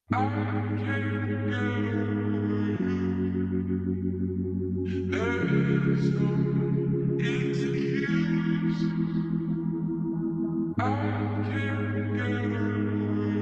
I can't get away. There's no excuse. I can't get away.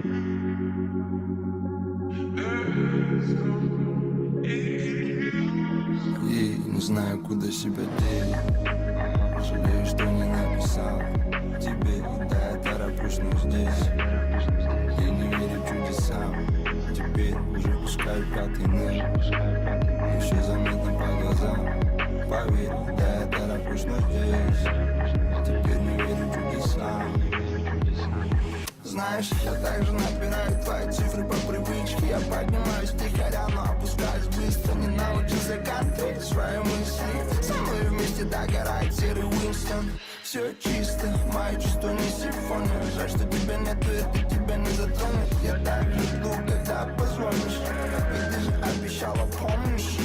There's no excuse. И не знаю, куда себя деть. Жалею, что не написал тебе, да я тороплюсь, но здесь я не верю чудесам. Теперь уже пускаю пятый ноль, еще заметно по глазам. Поверь, да я тороплюсь, но здесь теперь не верю чудесам. Знаешь, я также набираю твои цифры по привычке. Я поднимаюсь втихаря, но опускаюсь быстро. Не научу закатывать свои мысли. Со мной вместе догорает серый Уинстон. Все чисто, мои чувства не симфония. Жаль, что тебя нету, это тебя не затронет. Я так жду, когда позвонишь. Ведь ты же обещала, помнишь?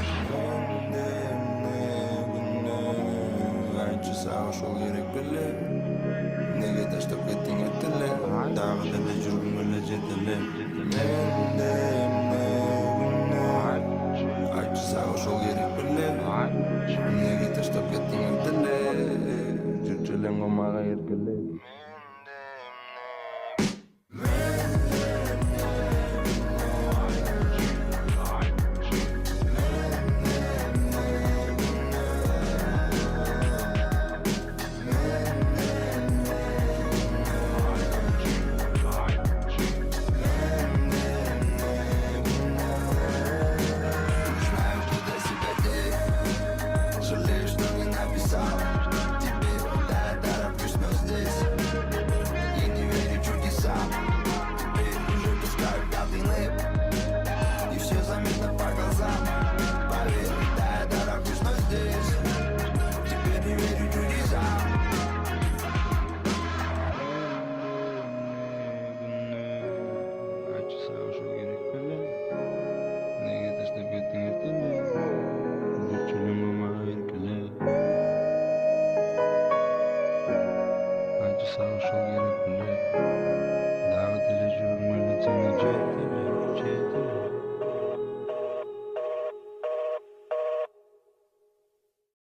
Часа ушел Ерек Беле. Неге таштап кеттиң этеле. Дагы деле жүргүм эле жетеле. Менде айтчы сага ошол керек беле. Неге таштап кеттиң этеле. Жүрчү элең мага эркеле.